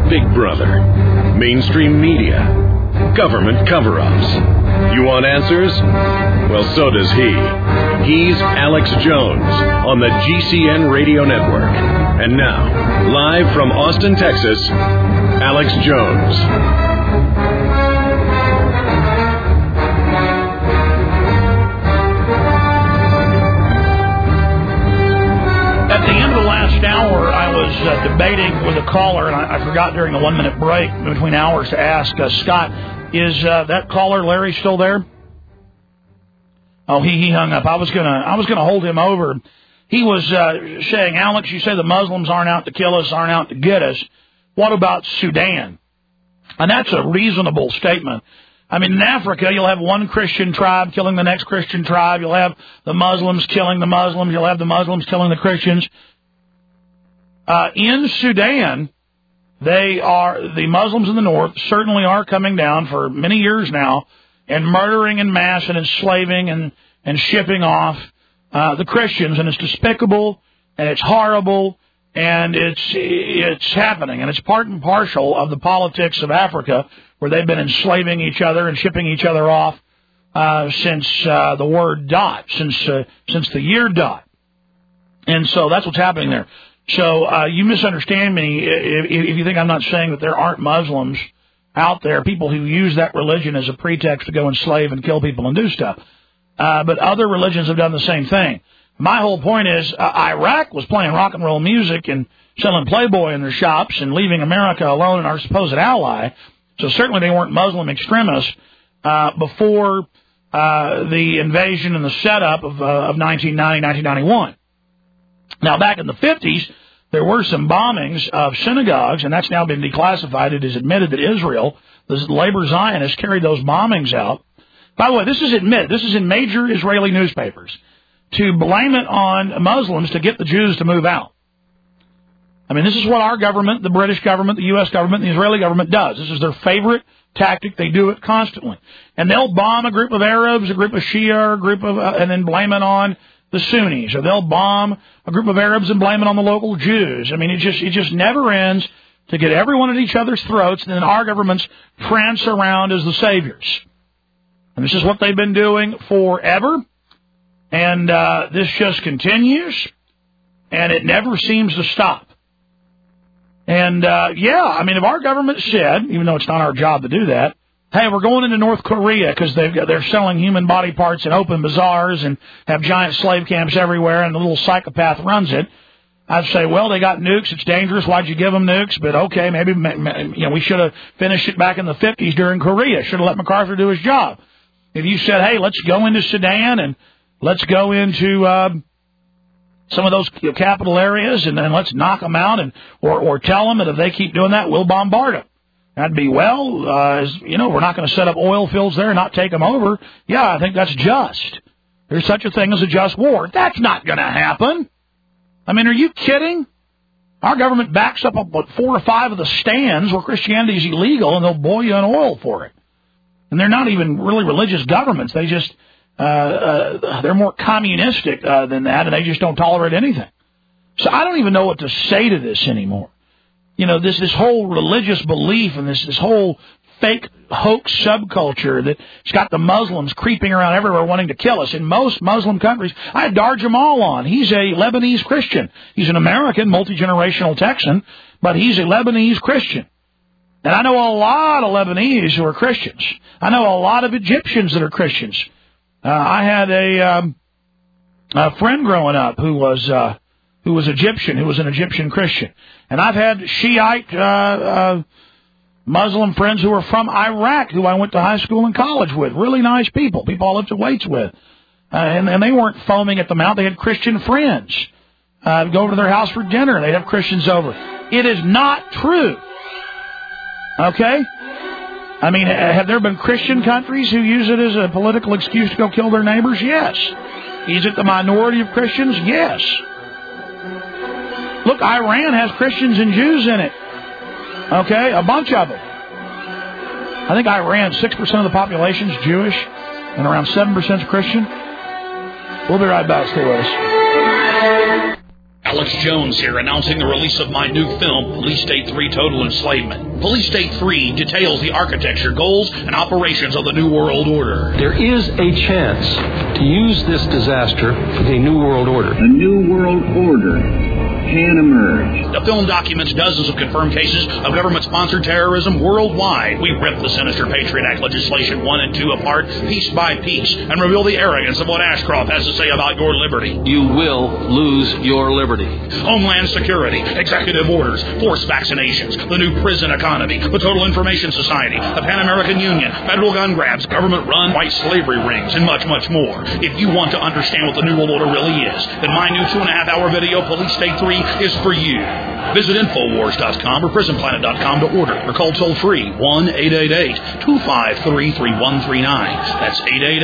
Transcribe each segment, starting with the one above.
Big Brother, mainstream media, government cover-ups. You want answers? Well, so does he. He's Alex Jones on the GCN Radio Network. And now, live from Austin, Texas, Alex Jones. At the end of the last hour, I was debating with a caller, and I forgot during the 1-minute break between hours to ask Scott, is that caller Larry still there? Oh, he hung up. I was gonna hold him over. He was saying, Alex, you say the Muslims aren't out to kill us, aren't out to get us. What about Sudan? And that's a reasonable statement. I mean, in Africa, you'll have one Christian tribe killing the next Christian tribe. You'll have the Muslims killing the Muslims. You'll have the Muslims killing the Christians. In Sudan, the Muslims in the north certainly are coming down for many years now and murdering en masse and enslaving and shipping off the Christians. And it's despicable and it's horrible and it's happening. And it's part and parcel of the politics of Africa, where they've been enslaving each other and shipping each other off since the word dot, since the year dot. And so that's what's happening there. So you misunderstand me if you think I'm not saying that there aren't Muslims out there, people who use that religion as a pretext to go enslave and kill people and do stuff. But other religions have done the same thing. My whole point is Iraq was playing rock and roll music and selling Playboy in their shops and leaving America alone and our supposed ally. So certainly they weren't Muslim extremists before the invasion and the setup of 1990, 1991. Now, back in the 50s, there were some bombings of synagogues, and that's now been declassified. It is admitted that Israel, the labor Zionists, carried those bombings out. By the way, this is admitted. This is in major Israeli newspapers, to blame it on Muslims to get the Jews to move out. I mean, this is what our government, the British government, the U.S. government, the Israeli government does. This is their favorite tactic. They do it constantly. And they'll bomb a group of Arabs, a group of Shia, a group of, and then blame it on the Sunnis. Or they'll bomb a group of Arabs and blame it on the local Jews. I mean, it just never ends to get everyone at each other's throats, and then our governments prance around as the saviors. And this is what they've been doing forever. And this just continues, and it never seems to stop. And, I mean, if our government said, even though it's not our job to do that, hey, we're going into North Korea because they're selling human body parts in open bazaars and have giant slave camps everywhere, and the little psychopath runs it, I'd say, well, they got nukes. It's dangerous. Why'd you give them nukes? But, okay, maybe we should have finished it back in the 50s during Korea. Should have let MacArthur do his job. If you said, hey, let's go into Sudan and let's go into some of those capital areas, and then let's knock them out, or tell them that if they keep doing that, we'll bombard them. That'd be, well, we're not going to set up oil fields there and not take them over. Yeah, I think that's just. There's such a thing as a just war. That's not going to happen. I mean, are you kidding? Our government backs up 4 or 5 of the stands where Christianity is illegal, and they'll boil you in oil for it. And they're not even really religious governments. They just... they're more communistic than that, and they just don't tolerate anything. So I don't even know what to say to this anymore. You know, this whole religious belief and this whole fake hoax subculture that's got the Muslims creeping around everywhere wanting to kill us. In most Muslim countries, I had Dar Jamal on. He's a Lebanese Christian. He's an American, multi-generational Texan, but he's a Lebanese Christian. And I know a lot of Lebanese who are Christians. I know a lot of Egyptians that are Christians. I had a friend growing up who was Egyptian, who was an Egyptian Christian. And I've had Shiite Muslim friends who were from Iraq who I went to high school and college with. Really nice people I lifted weights with. And they weren't foaming at the mouth. They had Christian friends. I'd go over to their house for dinner, and they'd have Christians over. It is not true. Okay? I mean, have there been Christian countries who use it as a political excuse to go kill their neighbors? Yes. Is it the minority of Christians? Yes. Look, Iran has Christians and Jews in it. Okay? A bunch of them. I think Iran, 6% of the population is Jewish, and around 7% is Christian. We'll be right back. Stay with us. Alex Jones here, announcing the release of my new film, Police State 3 Total Enslavement. Police State 3 details the architecture, goals, and operations of the New World Order. There is a chance to use this disaster for the New World Order. A New World Order can emerge. The film documents dozens of confirmed cases of government-sponsored terrorism worldwide. We rip the sinister Patriot Act legislation 1 and 2 apart, piece by piece, and reveal the arrogance of what Ashcroft has to say about your liberty. You will lose your liberty. Homeland Security, executive orders, forced vaccinations, the new prison economy, the Total Information Society, the Pan American Union, federal gun grabs, government-run white slavery rings, and much, much more. If you want to understand what the New World Order really is, then my new 2.5-hour video, Police State 3, is for you. Visit Infowars.com or PrisonPlanet.com to order or call toll-free 1-888-253-3139. That's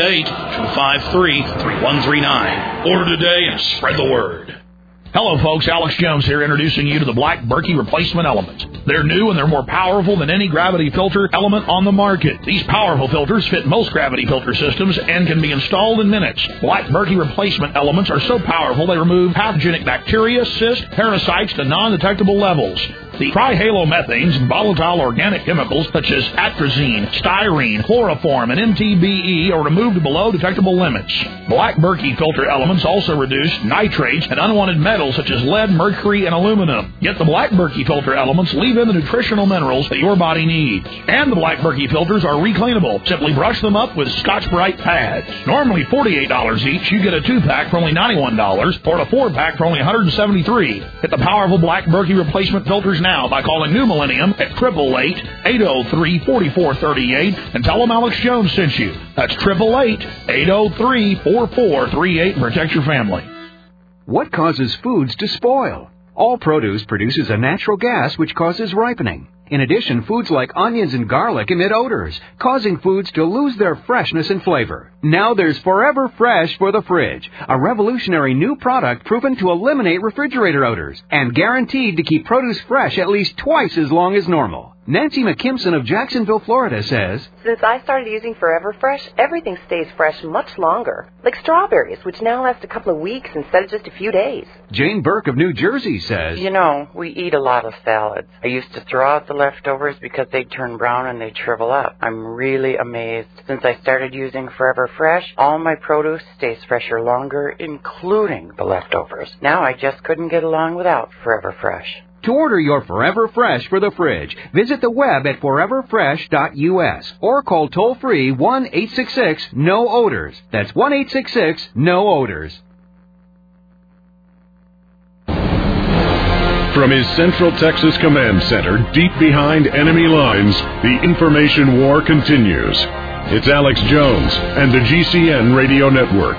888-253-3139. Order today and spread the word. Hello, folks. Alex Jones here, introducing you to the Black Berkey Replacement Element. They're new and they're more powerful than any gravity filter element on the market. These powerful filters fit most gravity filter systems and can be installed in minutes. Black Berkey Replacement Elements are so powerful they remove pathogenic bacteria, cysts, parasites to non-detectable levels. The trihalomethanes and volatile organic chemicals such as atrazine, styrene, chloroform, and MTBE are removed to below detectable limits. Black Berkey filter elements also reduce nitrates and unwanted metals such as lead, mercury, and aluminum. Yet the Black Berkey filter elements leave in the nutritional minerals that your body needs. And the Black Berkey filters are recleanable. Simply brush them up with Scotch-Brite pads. Normally $48 each, you get a 2-pack for only $91 or a 4-pack for only $173. Get the powerful Black Berkey replacement filters now by calling New Millennium at 888-803-4438 and tell them Alex Jones sent you. That's 888-803-4438 and protect your family. What causes foods to spoil? All produce produces a natural gas which causes ripening. In addition, foods like onions and garlic emit odors, causing foods to lose their freshness and flavor. Now there's Forever Fresh for the fridge, a revolutionary new product proven to eliminate refrigerator odors and guaranteed to keep produce fresh at least twice as long as normal. Nancy McKimson of Jacksonville, Florida says, Since I started using Forever Fresh, everything stays fresh much longer. Like strawberries, which now last a couple of weeks instead of just a few days. Jane Burke of New Jersey says, You know, we eat a lot of salads. I used to throw out the leftovers because they'd turn brown and they'd shrivel up. I'm really amazed. Since I started using Forever Fresh, all my produce stays fresher longer, including the leftovers. Now I just couldn't get along without Forever Fresh. To order your Forever Fresh for the fridge, visit the web at foreverfresh.us or call toll-free 1-866-NO-ODORS. That's 1-866-NO-ODORS. From his Central Texas Command Center, deep behind enemy lines, the information war continues. It's Alex Jones and the GCN Radio Network.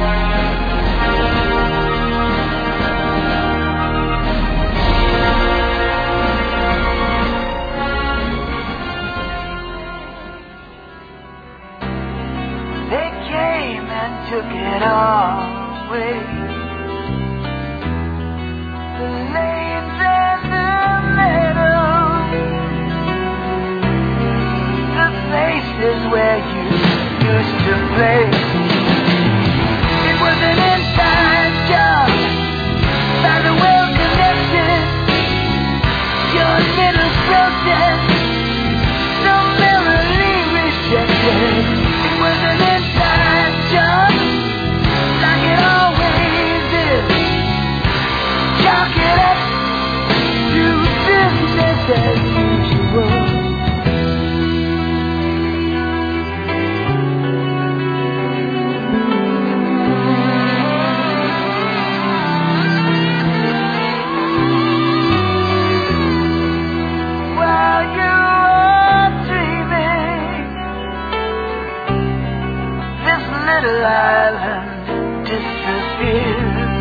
Took it all away. The names and the medals, the places where you used to play. It was an inside job, by the well connected. Your little protest, summarily rejected. It was an inside job, like it always is. Chalk it up to business as usual. While you are dreaming, this little island disappears.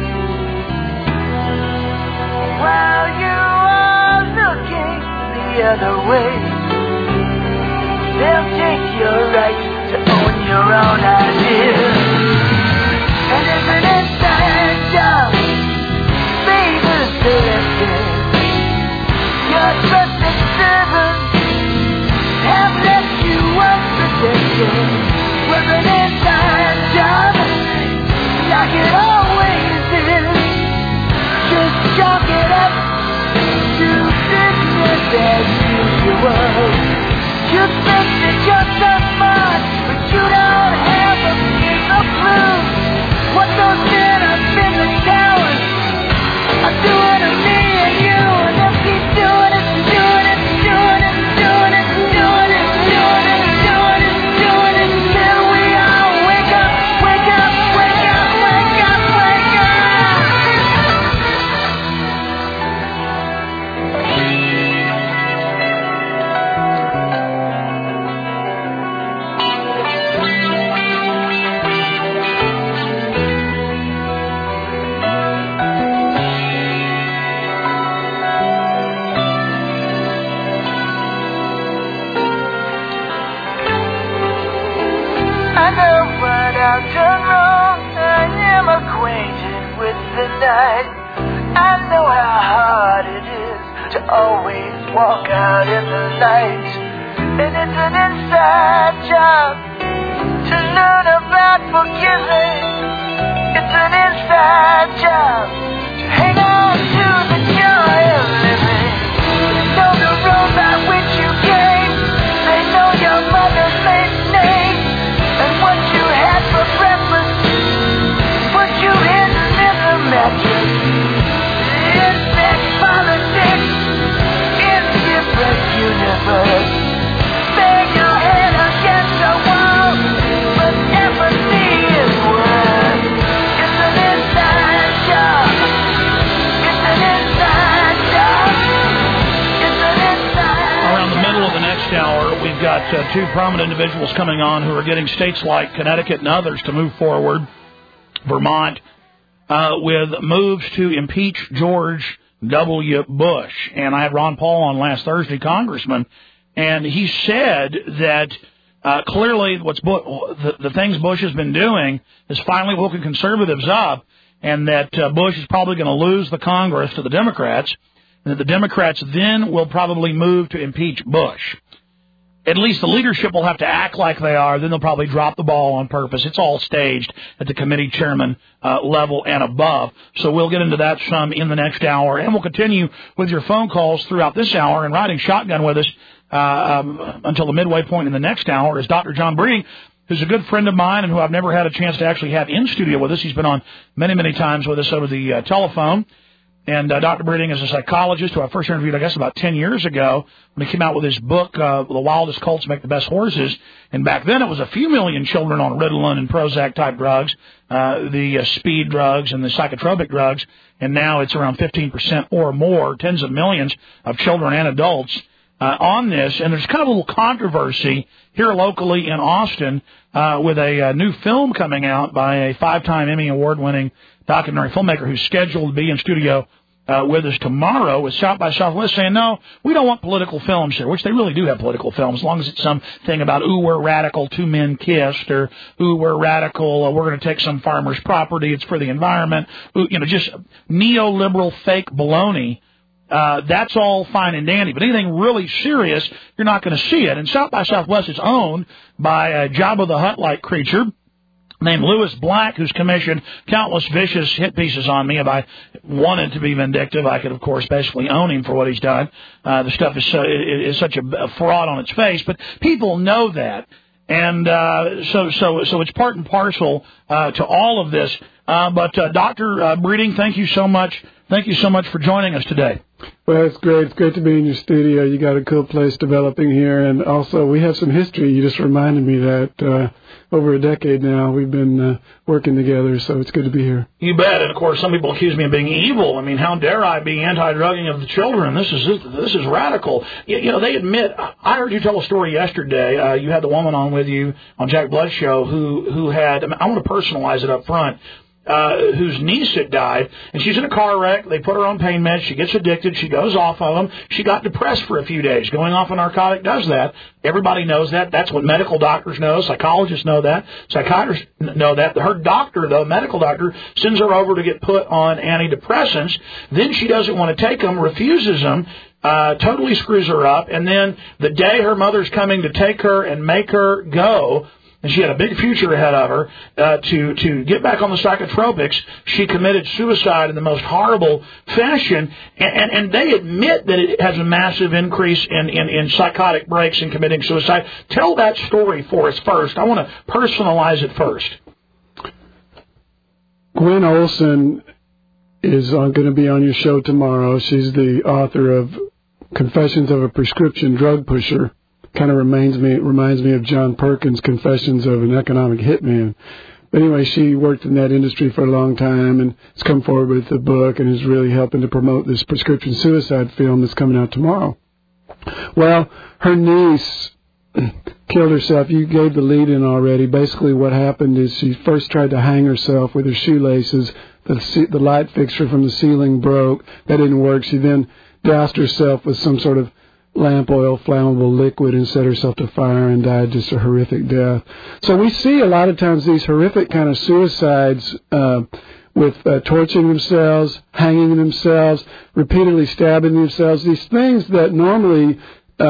While you are looking the other way, they'll take your right to own your own ideas. And if an inside job favors selected, your trusted servants have left you unprotected. Was an inside job, like it always is. Just night. I know how hard it is to always walk out in the light. And it's an inside job to learn about forgiving. It's an inside job to hang on to the joy of living. They know the road by which you came. They know your mother's maiden name. And what you had for breakfast, what you hidden in the mattress. It's that politics in different universe. Bang your head against the wall, but empathy is worse. It's an inside job. It's an inside job. It's an inside. Around the middle of the next hour, we've got two prominent individuals coming on who are getting states like Connecticut and others to move forward. Vermont, with moves to impeach George W. Bush. And I had Ron Paul on last Thursday, Congressman, and he said that clearly the things Bush has been doing has finally woken conservatives up, and that Bush is probably going to lose the Congress to the Democrats, and that the Democrats then will probably move to impeach Bush. At least the leadership will have to act like they are, then they'll probably drop the ball on purpose. It's all staged at the committee chairman level and above. So we'll get into that some in the next hour, and we'll continue with your phone calls throughout this hour. And riding shotgun with us until the midway point in the next hour is Dr. John Breeding, who's a good friend of mine and who I've never had a chance to actually have in studio with us. He's been on many, many times with us over the telephone. And Dr. Breeding is a psychologist who I first interviewed, I guess, about 10 years ago when he came out with his book, The Wildest Colts Make the Best Horses. And back then it was a few million children on Ritalin and Prozac-type drugs, the speed drugs and the psychotropic drugs. And now it's around 15% or more, tens of millions of children and adults on this. And there's kind of a little controversy here locally in Austin with a new film coming out by a 5-time Emmy Award-winning documentary filmmaker who's scheduled to be in studio with us tomorrow with South by Southwest saying, no, we don't want political films here, which they really do have political films, as long as it's something about, ooh, we're radical, 2 men kissed, or, ooh, we're radical, we're going to take some farmer's property, it's for the environment, ooh, just neoliberal fake baloney. That's all fine and dandy, but anything really serious, you're not going to see it. And South by Southwest is owned by a Jabba the Hutt-like creature named Louis Black, who's commissioned countless vicious hit pieces on me. If I wanted to be vindictive, I could, of course, basically own him for what he's done. The stuff is such a fraud on its face, but people know that. And so it's part and parcel to all of this. But Dr. Breeding, thank you so much. Thank you so much for joining us today. Well, it's great. It's great to be in your studio. You got a cool place developing here, and also we have some history. You just reminded me that over a decade now we've been working together, so it's good to be here. You bet. And of course, some people accuse me of being evil. I mean, how dare I be anti-drugging of the children? This is radical. They admit. I heard you tell a story yesterday. You had the woman on with you on Jack Blood's show who had. I want to personalize it up front. Whose niece had died, and she's in a car wreck. They put her on pain meds. She gets addicted. She goes off of them. She got depressed for a few days. Going off a narcotic does that. Everybody knows that. That's what medical doctors know. Psychologists know that. Psychiatrists know that. Her doctor, though, medical doctor, sends her over to get put on antidepressants. Then she doesn't want to take them, refuses them, totally screws her up. And then the day her mother's coming to take her and make her go, and she had a big future ahead of her, to get back on the psychotropics, she committed suicide in the most horrible fashion, and they admit that it has a massive increase in psychotic breaks and committing suicide. Tell that story for us first. I want to personalize it first. Gwen Olson is going to be on your show tomorrow. She's the author of Confessions of a Prescription Drug Pusher. Kind of reminds me of John Perkins' Confessions of an Economic Hitman. But anyway, she worked in that industry for a long time and has come forward with the book and is really helping to promote this prescription suicide film that's coming out tomorrow. Well, her niece killed herself. You gave the lead in already. Basically what happened is she first tried to hang herself with her shoelaces. The light fixture from the ceiling broke. That didn't work. She then doused herself with some sort of lamp oil flammable liquid and set herself to fire and died just a horrific death. So we see a lot of times these horrific kind of suicides with torturing themselves, hanging themselves, repeatedly stabbing themselves, these things that normally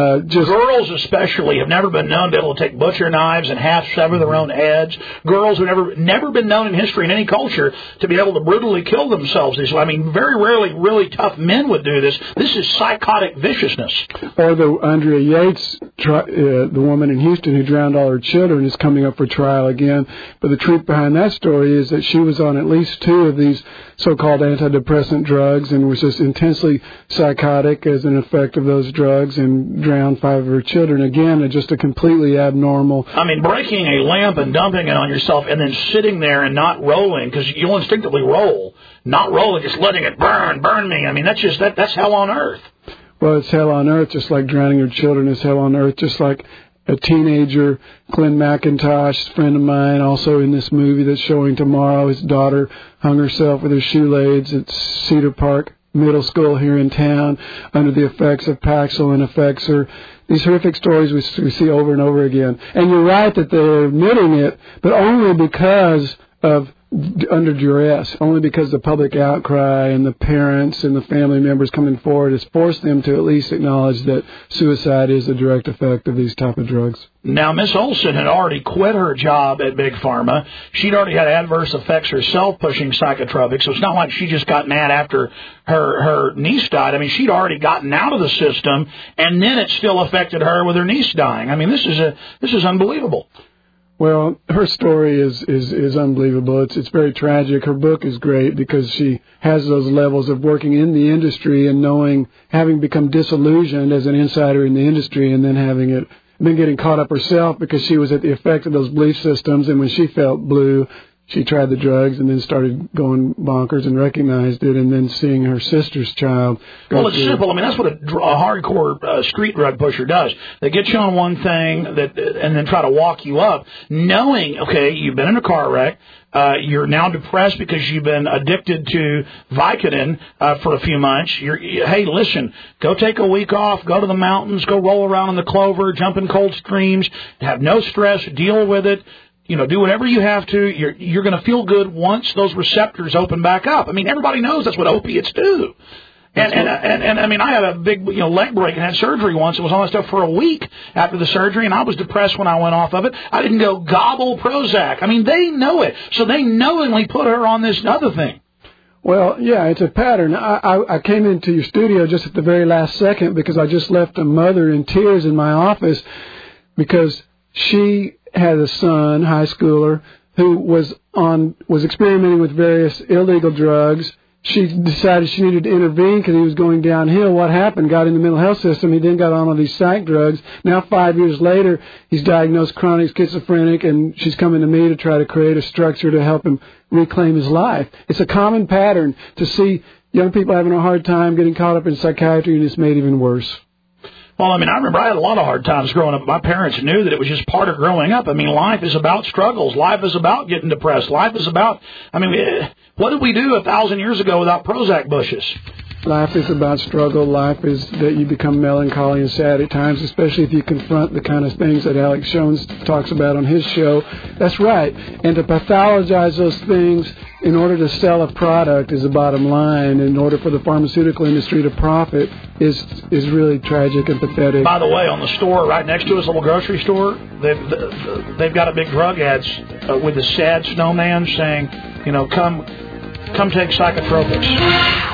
girls especially have never been known to be able to take butcher knives and half sever their own heads. Girls who never been known in history in any culture to be able to brutally kill themselves. I mean, very rarely really tough men would do this. This is psychotic viciousness. Or the Andrea Yates, the woman in Houston who drowned all her children, is coming up for trial again. But the truth behind that story is that she was on at least 2 of these so-called antidepressant drugs and was just intensely psychotic as an effect of those drugs and drowned 5 of her children. Again, just a completely abnormal... I mean, breaking a lamp and dumping it on yourself and then sitting there and not rolling, because you'll instinctively roll. Not rolling, just letting it burn me. I mean, that's just that's hell on earth. Well, it's hell on earth, just like drowning your children is hell on earth, just like a teenager, Glenn McIntosh, a friend of mine, also in this movie that's showing tomorrow. His daughter hung herself with her shoelaces at Cedar Park Middle School here in town under the effects of Paxil and Effexor. These horrific stories we see over and over again. And you're right that they're admitting it, but only because of under duress, only because the public outcry and the parents and the family members coming forward has forced them to at least acknowledge that suicide is a direct effect of these type of drugs. Now, Miss Olson had already quit her job at Big Pharma. She'd already had adverse effects herself pushing psychotropics, so it's not like she just got mad after her niece died. I mean, she'd already gotten out of the system, and then it still affected her with her niece dying. I mean, this is unbelievable. Well, her story is unbelievable. It's very tragic. Her book is great because she has those levels of working in the industry and having become disillusioned as an insider in the industry, and then been getting caught up herself because she was at the effect of those belief systems. And when she felt blue, she tried the drugs and then started going bonkers and recognized it, and then seeing her sister's child go Well, it's simple. I mean, that's what a hardcore street drug pusher does. They get you on one thing and then try to walk you up, knowing, okay, you've been in a car wreck, you're now depressed because you've been addicted to Vicodin for a few months. Hey, listen, go take a week off, go to the mountains, go roll around in the clover, jump in cold streams, have no stress, deal with it. Do whatever you have to. You're going to feel good once those receptors open back up. I mean, everybody knows that's what opiates do. And I mean, I had a big leg break and had surgery once. It was on that stuff for a week after the surgery, and I was depressed when I went off of it. I didn't go gobble Prozac. I mean, they know it, so they knowingly put her on this other thing. Well, yeah, it's a pattern. I came into your studio just at the very last second because I just left a mother in tears in my office because she had a son, high schooler, who was experimenting with various illegal drugs. She decided she needed to intervene because he was going downhill. What happened? Got in the mental health system. He then got on all these psych drugs. Now, 5 years later, he's diagnosed chronic schizophrenic, and she's coming to me to try to create a structure to help him reclaim his life. It's a common pattern to see young people having a hard time getting caught up in psychiatry, and it's made even worse. Well, I mean, I remember I had a lot of hard times growing up. My parents knew that it was just part of growing up. I mean, life is about struggles. Life is about getting depressed. Life is about, I mean, what did we do 1,000 years ago without Prozac bushes? Life is about struggle. Life is that you become melancholy and sad at times, especially if you confront the kind of things that Alex Jones talks about on his show. That's right. And to pathologize those things in order to sell a product is the bottom line. In order for the pharmaceutical industry to profit is really tragic and pathetic. By the way, on the store right next to us, a little grocery store, they've got a big drug ads with the sad snowman saying, come take psychotropics.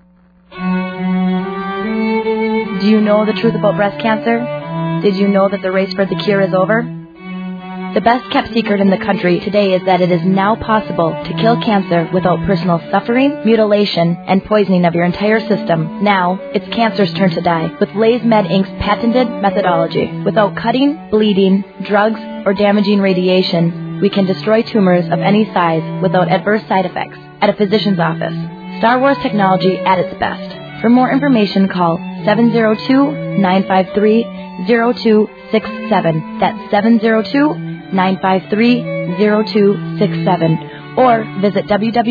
Do you know the truth about breast cancer? Did you know that the race for the cure is over? The best kept secret in the country today is that it is now possible to kill cancer without personal suffering, mutilation, and poisoning of your entire system. Now, it's cancer's turn to die with Lays Med Inc.'s patented methodology. Without cutting, bleeding, drugs, or damaging radiation, we can destroy tumors of any size without adverse side effects at a physician's office. Star Wars technology at its best. For more information, call 702-953-0267. That's 702-953-0267. Or visit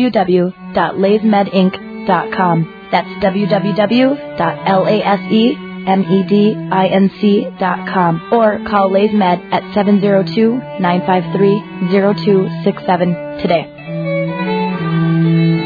www.laysmedinc.com. That's www.lasemedinc.com. Or call Lays Med at 702-953-0267 today.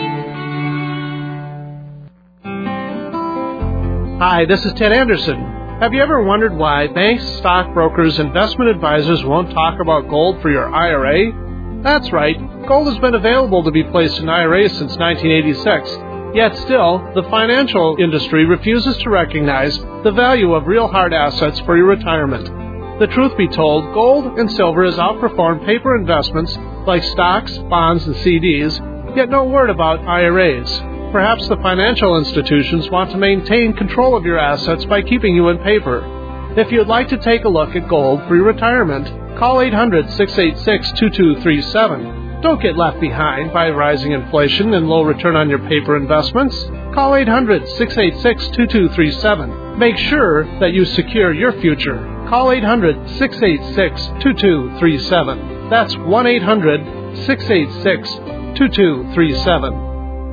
Hi, this is Ted Anderson. Have you ever wondered why banks, stockbrokers, investment advisors won't talk about gold for your IRA? That's right. Gold has been available to be placed in IRAs since 1986. Yet still, the financial industry refuses to recognize the value of real hard assets for your retirement. The truth be told, gold and silver has outperformed paper investments like stocks, bonds, and CDs, yet no word about IRAs. Perhaps the financial institutions want to maintain control of your assets by keeping you in paper. If you'd like to take a look at gold for your retirement, call 800-686-2237. Don't get left behind by rising inflation and low return on your paper investments. Call 800-686-2237. Make sure that you secure your future. Call 800-686-2237. That's 1-800-686-2237.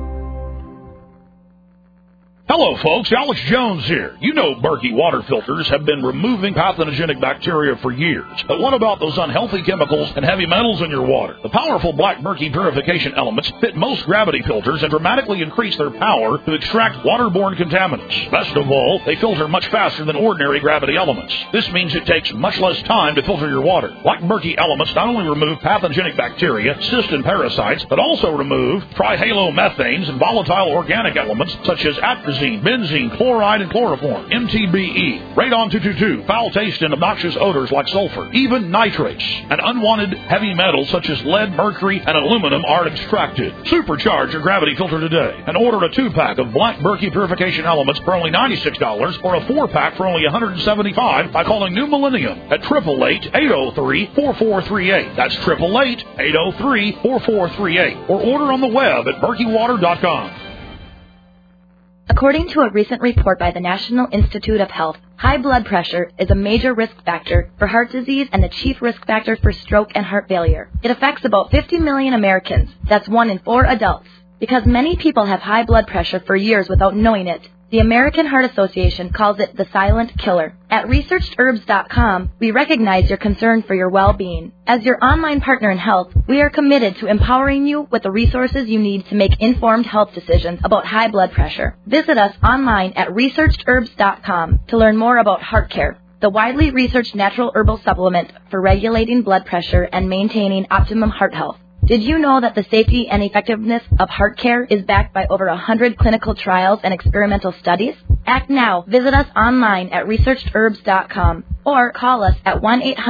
Hello, folks. Alex Jones here. You know Berkey water filters have been removing pathogenic bacteria for years. But what about those unhealthy chemicals and heavy metals in your water? The powerful Black Berkey purification elements fit most gravity filters and dramatically increase their power to extract waterborne contaminants. Best of all, they filter much faster than ordinary gravity elements. This means it takes much less time to filter your water. Black Berkey elements not only remove pathogenic bacteria, cysts, and parasites, but also remove trihalomethanes and volatile organic elements such as atrazine, benzene, chloride, and chloroform, MTBE, radon-222, foul taste and obnoxious odors like sulfur, even nitrates, and unwanted heavy metals such as lead, mercury, and aluminum are extracted. Supercharge your gravity filter today and order a 2-pack of Black Berkey purification elements for only $96 or a 4-pack for only $175 by calling New Millennium at 888-803-4438. That's 888-803-4438. Or order on the web at berkeywater.com. According to a recent report by the National Institute of Health, high blood pressure is a major risk factor for heart disease and the chief risk factor for stroke and heart failure. It affects about 50 million Americans. That's 1 in 4 adults. Because many people have high blood pressure for years without knowing it, the American Heart Association calls it the silent killer. At ResearchedHerbs.com, we recognize your concern for your well-being. As your online partner in health, we are committed to empowering you with the resources you need to make informed health decisions about high blood pressure. Visit us online at ResearchedHerbs.com to learn more about Heart Care, the widely researched natural herbal supplement for regulating blood pressure and maintaining optimum heart health. Did you know that the safety and effectiveness of Heart Care is backed by over 100 clinical trials and experimental studies? Act now. Visit us online at ResearchedHerbs.com or call us at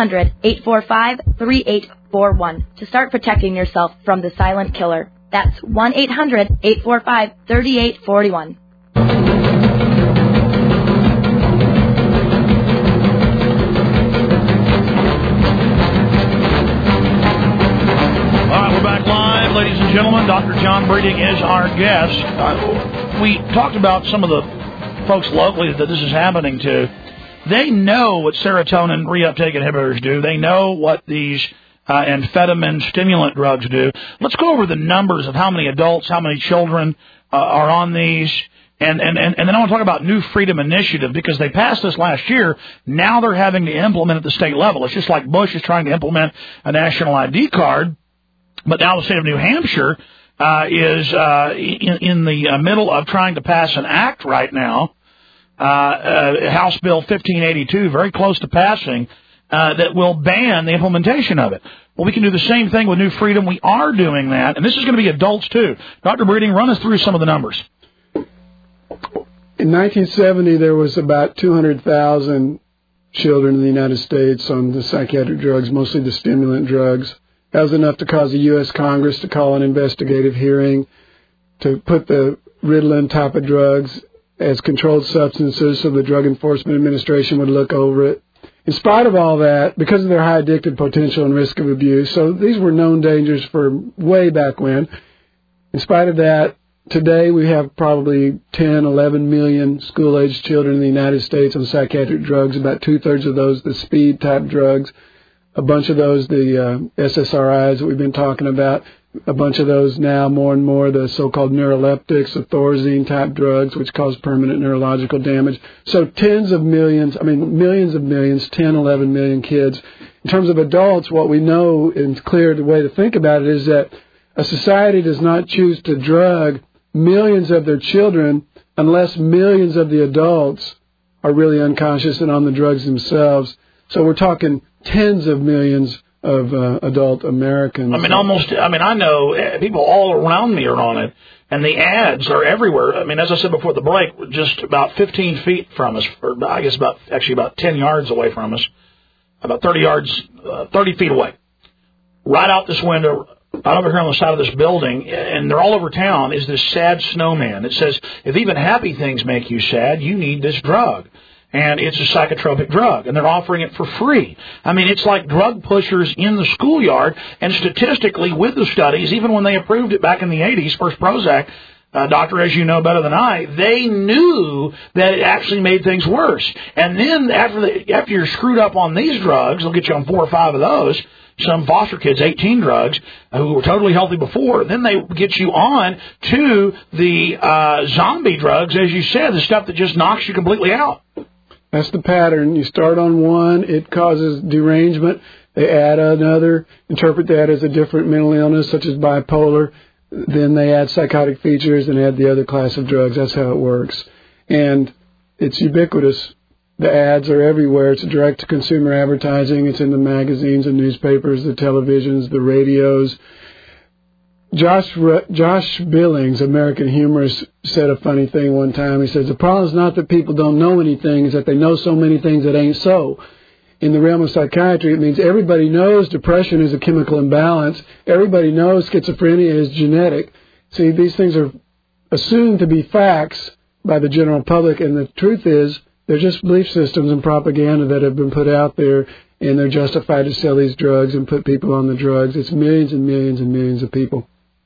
1-800-845-3841 to start protecting yourself from the silent killer. That's 1-800-845-3841. Ladies and gentlemen, Dr. John Breeding is our guest. We talked about some of the folks locally that this is happening to. They know what serotonin reuptake inhibitors do. They know what these amphetamine stimulant drugs do. Let's go over the numbers of how many adults, how many children are on these. And then I want to talk about New Freedom Initiative because they passed this last year. Now they're having to implement at the state level. It's just like Bush is trying to implement a national ID card. But now the state of New Hampshire is in the middle of trying to pass an act right now, House Bill 1582, very close to passing, that will ban the implementation of it. Well, we can do the same thing with New Freedom. We are doing that, and this is going to be adults too. Dr. Breeding, run us through some of the numbers. In 1970, there was about 200,000 children in the United States on the psychiatric drugs, mostly the stimulant drugs. That was enough to cause the U.S. Congress to call an investigative hearing to put the Ritalin type of drugs as controlled substances so the Drug Enforcement Administration would look over it. In spite of all that, because of their high addictive potential and risk of abuse, so these were known dangers for way back when. In spite of that, today we have probably 10, 11 million school-aged children in the United States on psychiatric drugs, about two-thirds of those the speed-type drugs. A bunch of those, the SSRIs that we've been talking about, a bunch of those now, more and more, the so-called neuroleptics, the Thorazine-type drugs, which cause permanent neurological damage. So millions of millions, 10, 11 million kids. In terms of adults, what we know, and it's clear the way to think about it, is that a society does not choose to drug millions of their children, unless millions of the adults are really unconscious and on the drugs themselves. So we're talking tens of millions of adult Americans. I know people all around me are on it, and the ads are everywhere. I mean, as I said before the break, we're just about 15 feet from us, or I guess about 10 yards away from us, about 30 feet away. Right out this window, right over here on the side of this building, and they're all over town, is this sad snowman. It says, if even happy things make you sad, you need this drug. And it's a psychotropic drug, and they're offering it for free. I mean, it's like drug pushers in the schoolyard, and statistically, with the studies, even when they approved it back in the 80s, first Prozac, doctor, as you know better than I, they knew that it actually made things worse. And then after you're screwed up on these drugs, they'll get you on 4 or 5 of those, some foster kids, 18 drugs, who were totally healthy before. Then they get you on to the zombie drugs, as you said, the stuff that just knocks you completely out. That's the pattern. You start on one, it causes derangement. They add another, interpret that as a different mental illness, such as bipolar. Then they add psychotic features and add the other class of drugs. That's how it works. And it's ubiquitous. The ads are everywhere. It's direct-to-consumer advertising. It's in the magazines and newspapers, the televisions, the radios. Josh Billings, American humorist, said a funny thing one time. He says, the problem is not that people don't know anything, it's that they know so many things that ain't so. In the realm of psychiatry, it means everybody knows depression is a chemical imbalance. Everybody knows schizophrenia is genetic. See, these things are assumed to be facts by the general public, and the truth is they're just belief systems and propaganda that have been put out there, and they're justified to sell these drugs and put people on the drugs. It's millions and millions and millions of people.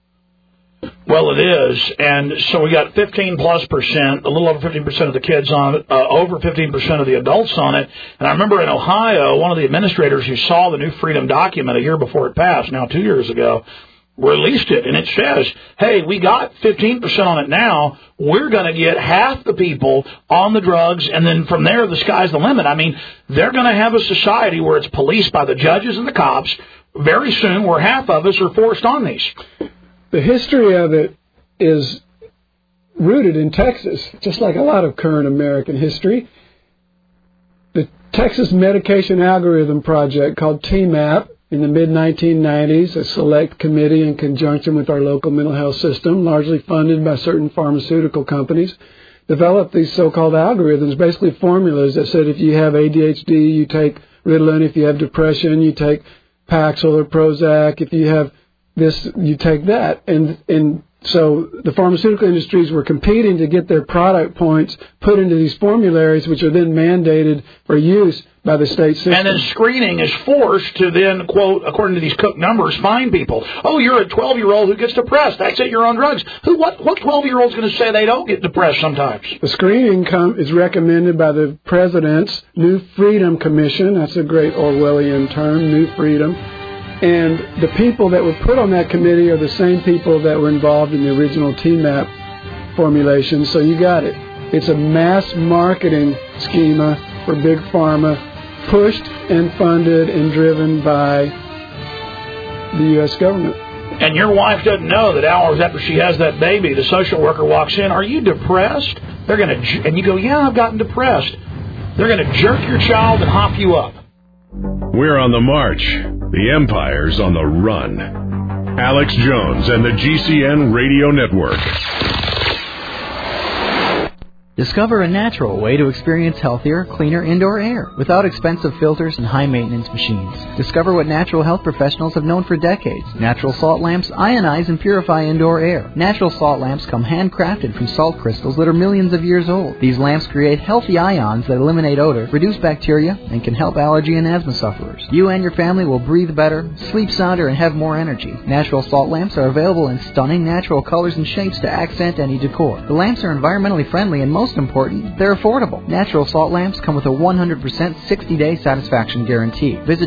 Well, it is, and so we got 15+%, a little over 15% of the kids on it, over 15% of the adults on it. And I remember in Ohio, one of the administrators who saw the New Freedom document a year before it passed, now 2 years ago, released it, and it says, hey, we got 15% on it now. We're going to get half the people on the drugs, and then from there, the sky's the limit. I mean, they're going to have a society where it's policed by the judges and the cops very soon, where half of us are forced on these. The history of it is rooted in Texas, just like a lot of current American history. The Texas Medication Algorithm Project, called TMAP, in the mid-1990s, a select committee in conjunction with our local mental health system, largely funded by certain pharmaceutical companies, developed these so-called algorithms, basically formulas that said if you have ADHD, you take Ritalin. If you have depression, you take Paxil or Prozac. If you have this, you take that. And so the pharmaceutical industries were competing to get their product points put into these formularies, which are then mandated for use by the state system. And then screening is forced to then, quote, according to these Cook numbers, find people. Oh, you're a 12-year-old who gets depressed. That's it, you're on drugs. What 12-year-old's going to say they don't get depressed sometimes? The screening is recommended by the President's New Freedom Commission. That's a great Orwellian term, New Freedom. And the people that were put on that committee are the same people that were involved in the original TMAP formulation. So you got it. It's a mass marketing schema for Big Pharma, pushed and funded and driven by the U.S. government. And your wife doesn't know that hours after she has that baby, the social worker walks in, are you depressed? They're going to, and you go, yeah, I've gotten depressed. They're going to jerk your child and hop you up. We're on the march. The Empire's on the run. Alex Jones and the GCN Radio Network. Discover a natural way to experience healthier, cleaner indoor air without expensive filters and high-maintenance machines. Discover what natural health professionals have known for decades. Natural salt lamps ionize and purify indoor air. Natural salt lamps come handcrafted from salt crystals that are millions of years old. These lamps create healthy ions that eliminate odor, reduce bacteria, and can help allergy and asthma sufferers. You and your family will breathe better, sleep sounder, and have more energy. Natural salt lamps are available in stunning natural colors and shapes to accent any decor. The lamps are environmentally friendly and most important, they're affordable. Natural salt lamps come with a 100% 60-day satisfaction guarantee. Visit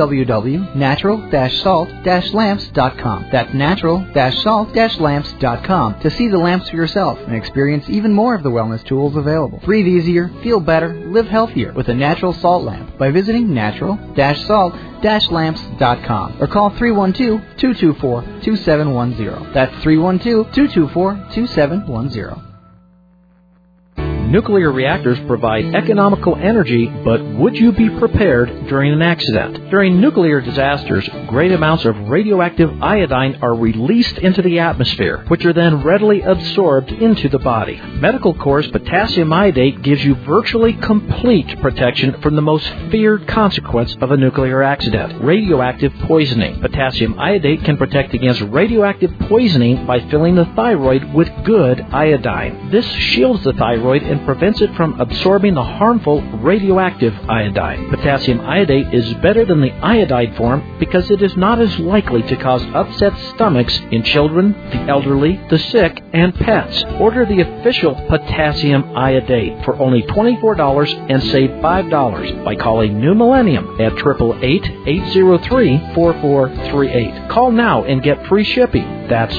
www.natural-salt-lamps.com. That's natural-salt-lamps.com to see the lamps for yourself and experience even more of the wellness tools available. Breathe easier, feel better, live healthier with a natural salt lamp by visiting natural-salt-lamps.com or call 312-224-2710. That's 312-224-2710. Nuclear reactors provide economical energy, but would you be prepared during an accident? During nuclear disasters, great amounts of radioactive iodine are released into the atmosphere, which are then readily absorbed into the body. Medical Corps' potassium iodate gives you virtually complete protection from the most feared consequence of a nuclear accident, radioactive poisoning. Potassium iodate can protect against radioactive poisoning by filling the thyroid with good iodine. This shields the thyroid and prevents it from absorbing the harmful radioactive iodine. Potassium iodate is better than the iodide form because it is not as likely to cause upset stomachs in children, the elderly, the sick, and pets. Order the official potassium iodate for only $24 and save $5 by calling New Millennium at 888-803-4438. Call now and get free shipping. That's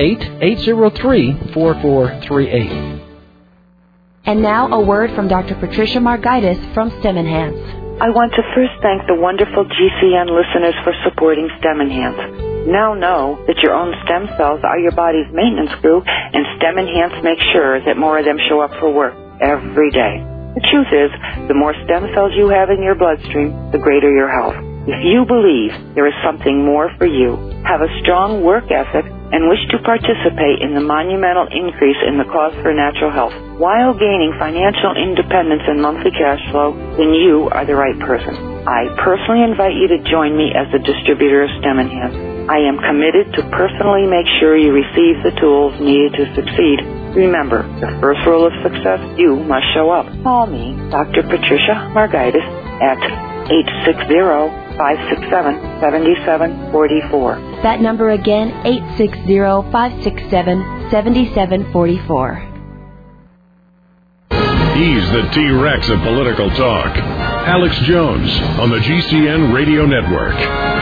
888-803-4438. And now a word from Dr. Patricia Margaitis from STEM Enhance. I want to first thank the wonderful GCN listeners for supporting STEM Enhance. Now know that your own stem cells are your body's maintenance crew, and STEM Enhance makes sure that more of them show up for work every day. The truth is, the more stem cells you have in your bloodstream, the greater your health. If you believe there is something more for you, have a strong work ethic, and wish to participate in the monumental increase in the cost for natural health while gaining financial independence and monthly cash flow, then you are the right person. I personally invite you to join me as the distributor of STEM Enhance. I am committed to personally make sure you receive the tools needed to succeed. Remember, the first rule of success, you must show up. Call me, Dr. Patricia Margaitis, at 860-567-7744. That number again, 860-567-7744. He's the T-Rex of political talk. Alex Jones on the GCN Radio Network.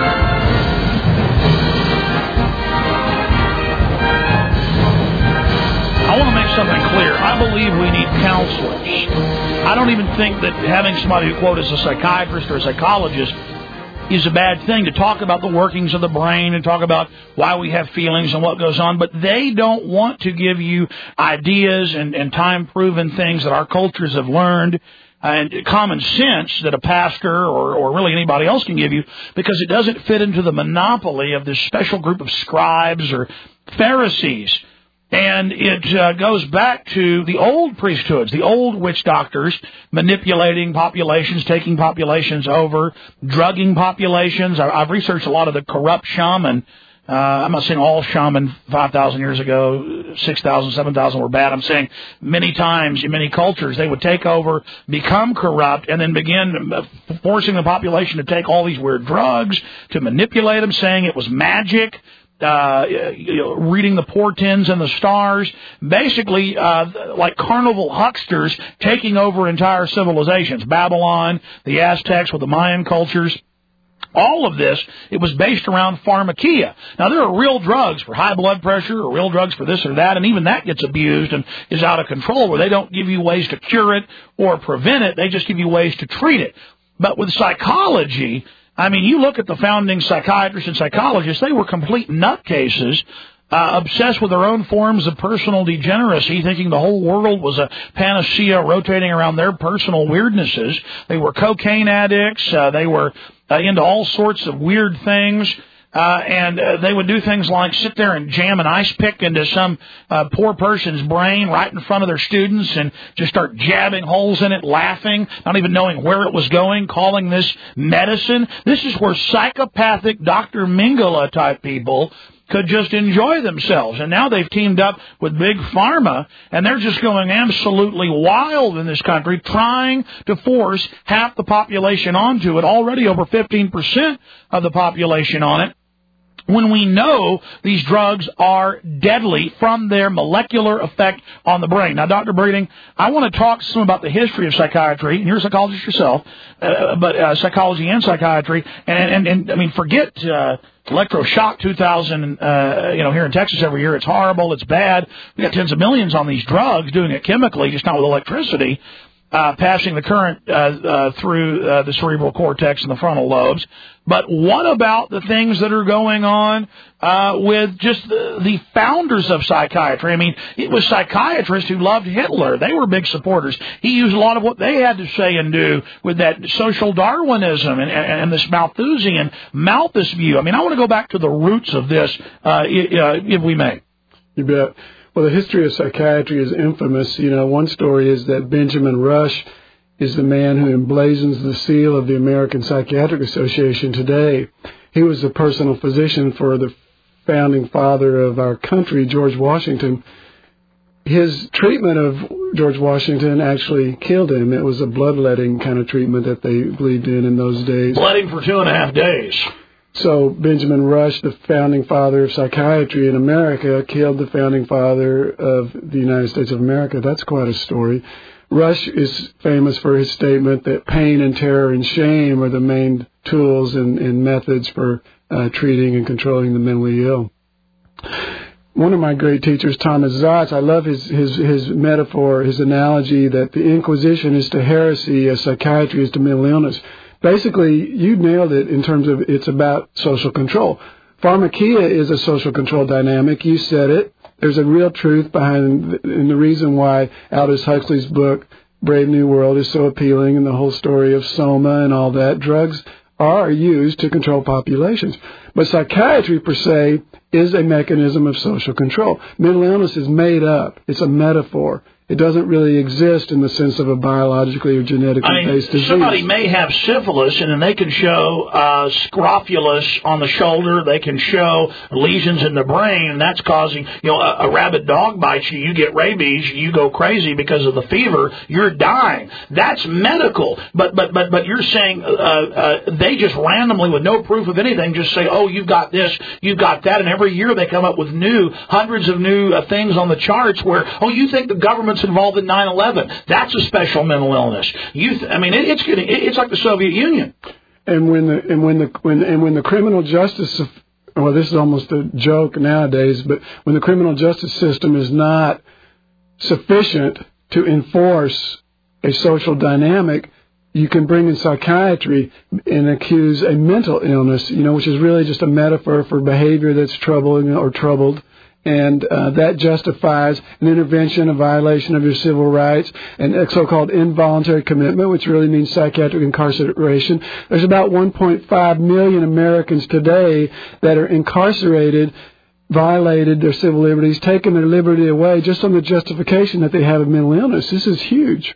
I want to make something clear. I believe we need counselors. I don't even think that having somebody who, quote, is a psychiatrist or a psychologist is a bad thing, to talk about the workings of the brain and talk about why we have feelings and what goes on, but they don't want to give you ideas and time-proven things that our cultures have learned and common sense that a pastor or really anybody else can give you, because it doesn't fit into the monopoly of this special group of scribes or Pharisees. And it goes back to the old priesthoods, the old witch doctors, manipulating populations, taking populations over, drugging populations. I've researched a lot of the corrupt shaman. I'm not saying all shaman 5,000 years ago, 6,000, 7,000 were bad. I'm saying many times in many cultures they would take over, become corrupt, and then begin forcing the population to take all these weird drugs, to manipulate them, saying it was magic. Reading the portents and the stars, basically like carnival hucksters taking over entire civilizations. Babylon, the Aztecs with the Mayan cultures. All of this, it was based around pharmakia. Now, there are real drugs for high blood pressure or real drugs for this or that, and even that gets abused and is out of control, where they don't give you ways to cure it or prevent it. They just give you ways to treat it. But with psychology, I mean, you look at the founding psychiatrists and psychologists, they were complete nutcases, obsessed with their own forms of personal degeneracy, thinking the whole world was a panacea rotating around their personal weirdnesses. They were cocaine addicts. They were into all sorts of weird things. And they would do things like sit there and jam an ice pick into some poor person's brain right in front of their students and just start jabbing holes in it, laughing, not even knowing where it was going, calling this medicine. This is where psychopathic Dr. Mengele type people could just enjoy themselves. And now they've teamed up with Big Pharma, and they're just going absolutely wild in this country, trying to force half the population onto it, already over 15% of the population on it. when we know these drugs are deadly from their molecular effect on the brain. Now, Dr. Breeding, I want to talk some about the history of psychiatry, and you're a psychologist yourself, but psychology and psychiatry, and I mean, forget electroshock 2000, here in Texas every year. It's horrible, it's bad. We got tens of millions on these drugs, doing it chemically, just not with electricity. Passing the current through the cerebral cortex and the frontal lobes. But what about the things that are going on with just the founders of psychiatry? I mean, it was psychiatrists who loved Hitler. They were big supporters. He used a lot of what they had to say and do with that social Darwinism and this Malthusian Malthus view. I mean, I want to go back to the roots of this, if we may. You bet. Well, the history of psychiatry is infamous. One story is that Benjamin Rush is the man who emblazons the seal of the American Psychiatric Association today. He was the personal physician for the founding father of our country, George Washington. His treatment of George Washington actually killed him. It was a bloodletting kind of treatment that they believed in those days. Blooding for 2.5 days. So Benjamin Rush, the founding father of psychiatry in America, killed the founding father of the United States of America. That's quite a story. Rush is famous for his statement that pain and terror and shame are the main tools and methods for treating and controlling the mentally ill. One of my great teachers, Thomas Zotz, I love his metaphor, his analogy that the Inquisition is to heresy as psychiatry is to mental illness. Basically, you nailed it in terms of it's about social control. Pharmakia is a social control dynamic. You said it. There's a real truth behind and the reason why Aldous Huxley's book, Brave New World, is so appealing and the whole story of Soma and all that. Drugs are used to control populations. But psychiatry, per se, is a mechanism of social control. Mental illness is made up. It's a metaphor. It doesn't really exist in the sense of a biologically or genetically based disease. Somebody may have syphilis, and then they can show scrofulus on the shoulder. They can show lesions in the brain, and that's causing, a rabid dog bites you. You get rabies. You go crazy because of the fever. You're dying. That's medical. But you're saying they just randomly, with no proof of anything, just say, oh, you've got this, you've got that, and every year they come up with hundreds of new things on the charts where, oh, you think the government's involved in 9/11. That's a special mental illness. It's like the Soviet Union. And when the criminal justice, well, this is almost a joke nowadays, but when the criminal justice system is not sufficient to enforce a social dynamic, you can bring in psychiatry and accuse a mental illness, which is really just a metaphor for behavior that's troubling or troubled. And that justifies an intervention, a violation of your civil rights, and a so-called involuntary commitment, which really means psychiatric incarceration. There's about 1.5 million Americans today that are incarcerated, violated their civil liberties, taken their liberty away just on the justification that they have a mental illness. This is huge.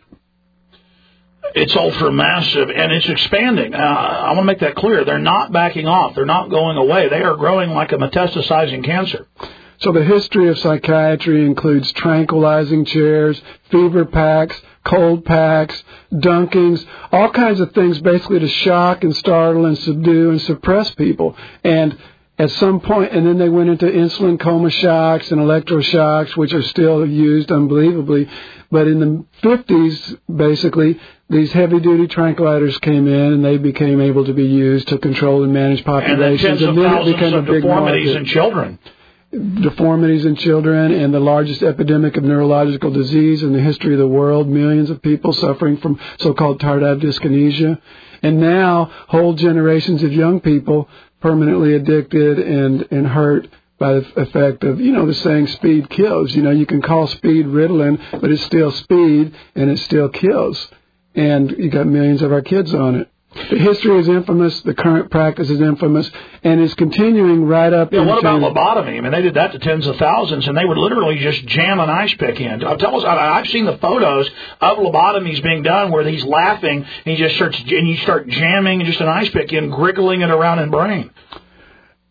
It's ultra massive, and it's expanding. I want to make that clear. They're not backing off. They're not going away. They are growing like a metastasizing cancer. So the history of psychiatry includes tranquilizing chairs, fever packs, cold packs, dunkings, all kinds of things basically to shock and startle and subdue and suppress people. And at some point, and then they went into insulin coma shocks and electroshocks, which are still used unbelievably. But in the 50s, basically, these heavy-duty tranquilizers came in, and they became able to be used to control and manage populations. And then it became a big deformities in children. Deformities in children, and the largest epidemic of neurological disease in the history of the world. Millions of people suffering from so-called tardive dyskinesia. And now, whole generations of young people permanently addicted and hurt by the effect of, the saying speed kills. You can call speed Ritalin, but it's still speed, and it still kills. And you got millions of our kids on it. The history is infamous. The current practice is infamous, and is continuing right up. Yeah, what about lobotomy? I mean, they did that to tens of thousands, and they would literally just jam an ice pick in. Tell us, I've seen the photos of lobotomies being done where he's laughing, and you start jamming just an ice pick in, griggling it around in brain.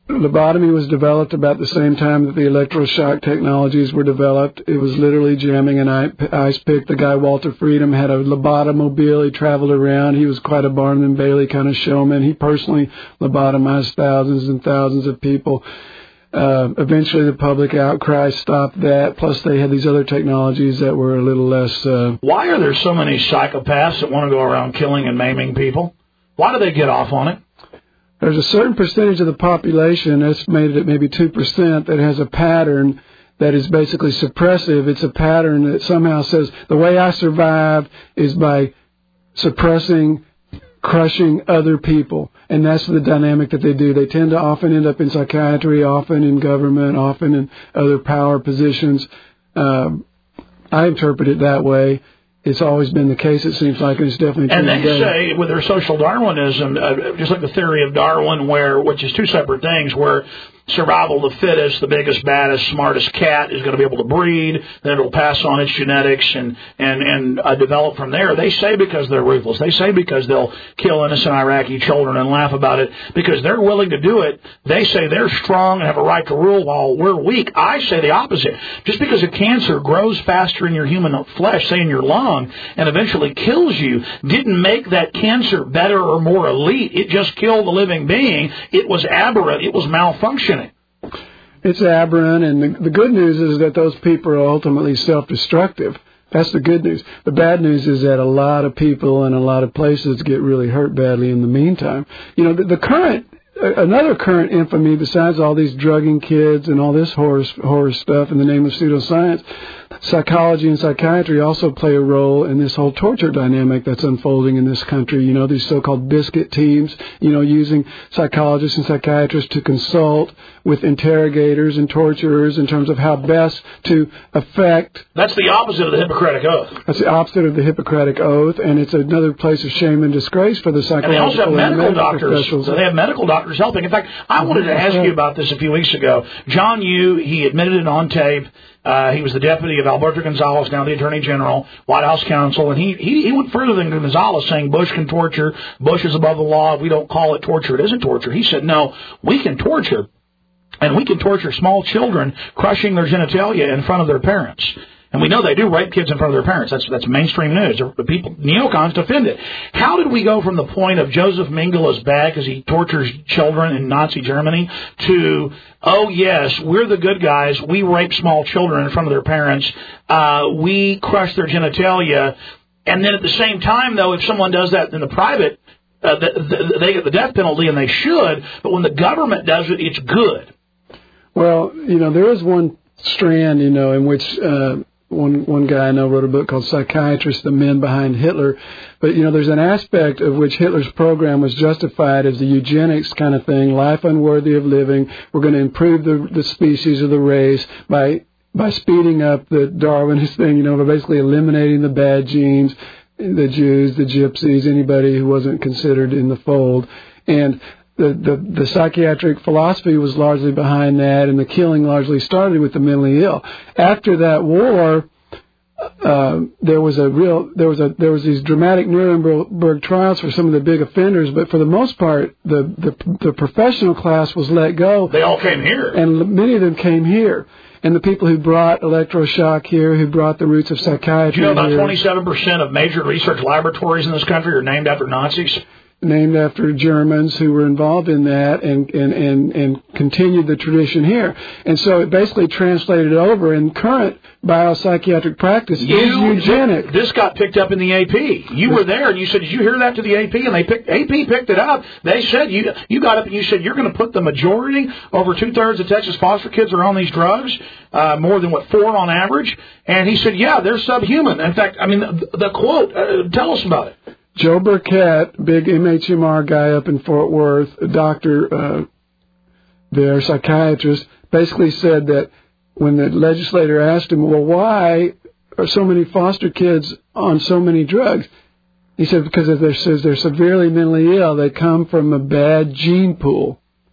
Lobotomy was developed about the same time that the electroshock technologies were developed. It was literally jamming an ice pick. The guy, Walter Freedom, had a lobotomobile. He traveled around. He was quite a Barnum and Bailey kind of showman. He personally lobotomized thousands and thousands of people. Eventually, the public outcry stopped that. Plus, they had these other technologies that were a little less... Why are there so many psychopaths that want to go around killing and maiming people? Why do they get off on it? There's a certain percentage of the population, estimated at maybe 2%, that has a pattern that is basically suppressive. It's a pattern that somehow says, the way I survive is by suppressing, crushing other people. And that's the dynamic that they do. They tend to often end up in psychiatry, often in government, often in other power positions. I interpret it that way. It's always been the case, it seems like, and it's definitely true. And they today. say, with their social Darwinism, just like the theory of Darwin, which is two separate things, where survival of the fittest, the biggest, baddest, smartest cat is going to be able to breed, then it'll pass on its genetics and develop from there. They say because they're ruthless. They say because they'll kill innocent Iraqi children and laugh about it. Because they're willing to do it, they say they're strong and have a right to rule while we're weak. I say the opposite. Just because a cancer grows faster in your human flesh, say in your lung, and eventually kills you, didn't make that cancer better or more elite. It just killed the living being. It was aberrant. It was malfunctioning. It's aberrant, and the good news is that those people are ultimately self-destructive. That's the good news. The bad news is that a lot of people in a lot of places get really hurt badly in the meantime. You know, another current infamy, besides all these drugging kids and all this horror stuff in the name of pseudoscience, psychology and psychiatry also play a role in this whole torture dynamic that's unfolding in this country. You know, these so-called biscuit teams, you know, using psychologists and psychiatrists to consult with interrogators and torturers in terms of how best to affect... That's the opposite of the Hippocratic Oath. That's the opposite of the Hippocratic Oath, and it's another place of shame and disgrace for the psychological and they also have medical doctors. professionals. So they have medical doctors helping. In fact, I wanted to ask you about this a few weeks ago. John Yoo, he admitted it on tape. He was the deputy of Alberto Gonzales, now the Attorney General, White House counsel, and he went further than Gonzales, saying Bush can torture, Bush is above the law, if we don't call it torture, it isn't torture. He said, no, we can torture, and we can torture small children, crushing their genitalia in front of their parents. And we know they do rape kids in front of their parents. That's mainstream news. The people, neocons, defend it. How did we go from the point of Joseph Mengele is bad because he tortures children in Nazi Germany to, oh, yes, we're the good guys. We rape small children in front of their parents. We crush their genitalia. And then at the same time, though, if someone does that in the private, they get the death penalty, and they should. But when the government does it, it's good. Well, you know, there is one strand, you know, in which... One guy I know wrote a book called Psychiatrists, the Men Behind Hitler. But, you know, there's an aspect of which Hitler's program was justified as the eugenics kind of thing, life unworthy of living. We're going to improve the species or the race by speeding up the Darwinist thing, you know, by basically eliminating the bad genes, the Jews, the gypsies, anybody who wasn't considered in the fold. And the psychiatric philosophy was largely behind that, and the killing largely started with the mentally ill. After that war, there was these dramatic Nuremberg trials for some of the big offenders, but for the most part, the professional class was let go. They all came here, and many of them came here. And the people who brought electroshock here, who brought the roots of psychiatry, you know, about 27% of major research laboratories in this country are named after Nazis. Named after Germans who were involved in that and continued the tradition here. And so it basically translated over, in current biopsychiatric practice is eugenic. This got picked up in the AP. You were there, and you said, did you hear that to the AP? And AP picked it up. They said, you got up and you said, you're going to put the majority, over 2/3 of Texas foster kids are on these drugs, more than, 4 on average? And he said, yeah, they're subhuman. In fact, I mean, the quote, tell us about it. Joe Burkett, big MHMR guy up in Fort Worth, a doctor there, psychiatrist, basically said that when the legislator asked him, well, why are so many foster kids on so many drugs? He said because they're severely mentally ill. They come from a bad gene pool.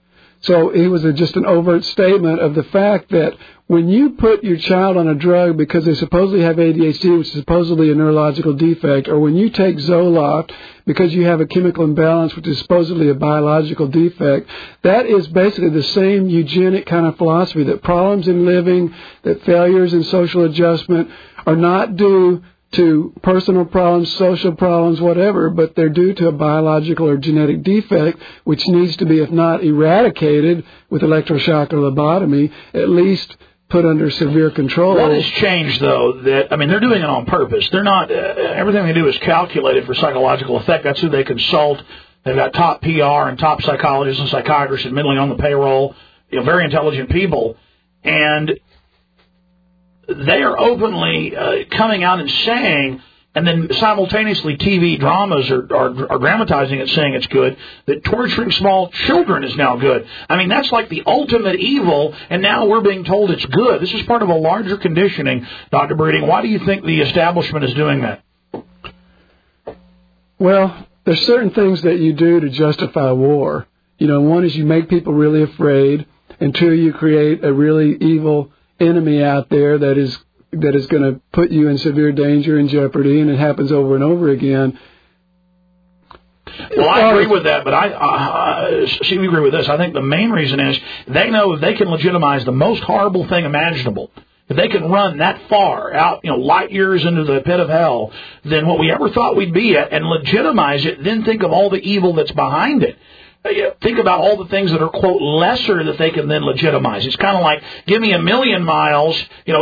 So it was just an overt statement of the fact that when you put your child on a drug because they supposedly have ADHD, which is supposedly a neurological defect, or when you take Zoloft because you have a chemical imbalance, which is supposedly a biological defect, that is basically the same eugenic kind of philosophy, that problems in living, that failures in social adjustment are not due to personal problems, social problems, whatever, but they're due to a biological or genetic defect, which needs to be, if not eradicated with electroshock or lobotomy, at least put under severe control. What has changed, though? They're doing it on purpose. They're not. Everything they do is calculated for psychological effect. That's who they consult. They've got top PR and top psychologists and psychiatrists admittedly on the payroll. Very intelligent people, and they are openly coming out and saying, and then simultaneously TV dramas are dramatizing it, saying it's good, that torturing small children is now good. I mean, that's like the ultimate evil, and now we're being told it's good. This is part of a larger conditioning, Dr. Breeding. Why do you think the establishment is doing that? Well, there's certain things that you do to justify war. One is you make people really afraid, and two, you create a really evil enemy out there that is going to put you in severe danger and jeopardy, and it happens over and over again. Well, I agree with that, but we agree with this. I think the main reason is they know if they can legitimize the most horrible thing imaginable, if they can run that far out, light years into the pit of hell, than what we ever thought we'd be at, and legitimize it, then think of all the evil that's behind it. Think about all the things that are, quote, lesser that they can then legitimize. It's kind of like, give me 1,000,000 miles,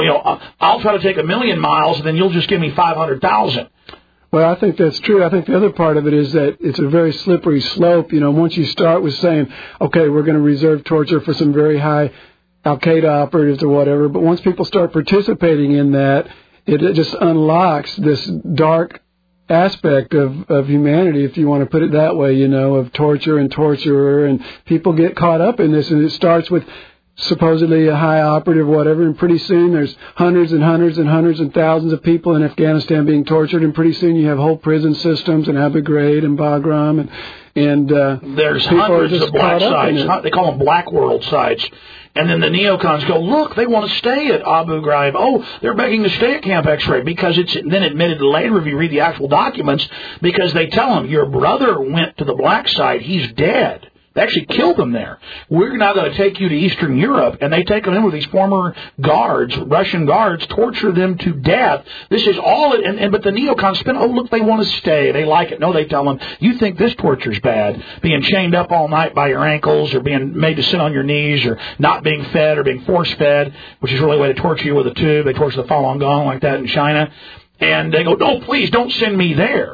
I'll try to take 1,000,000 miles, and then you'll just give me 500,000. Well, I think that's true. I think the other part of it is that it's a very slippery slope. Once you start with saying, okay, we're going to reserve torture for some very high Al-Qaeda operatives or whatever, but once people start participating in that, it just unlocks this dark aspect of humanity, if you want to put it that way, of torture and torturer, and people get caught up in this, and it starts with supposedly a high operative, whatever, and pretty soon there's hundreds and hundreds and hundreds and thousands of people in Afghanistan being tortured, and pretty soon you have whole prison systems in Abu Ghraib and Bagram, and there's hundreds of black sites. They call them black world sites. And then the neocons go, look, they want to stay at Abu Ghraib. Oh, they're begging to stay at Camp X-Ray, because it's then admitted later, if you read the actual documents, because they tell them, your brother went to the black site, he's dead. They actually killed them there. We're now going to take you to Eastern Europe, and they take them in with these former guards, Russian guards, torture them to death. This is all, but the neocons spin, oh, look, they want to stay. They like it. No, they tell them, you think this torture's bad, being chained up all night by your ankles, or being made to sit on your knees, or not being fed, or being force-fed, which is really a way to torture you with a tube. They torture the Falun Gong like that in China. And they go, no, please, don't send me there.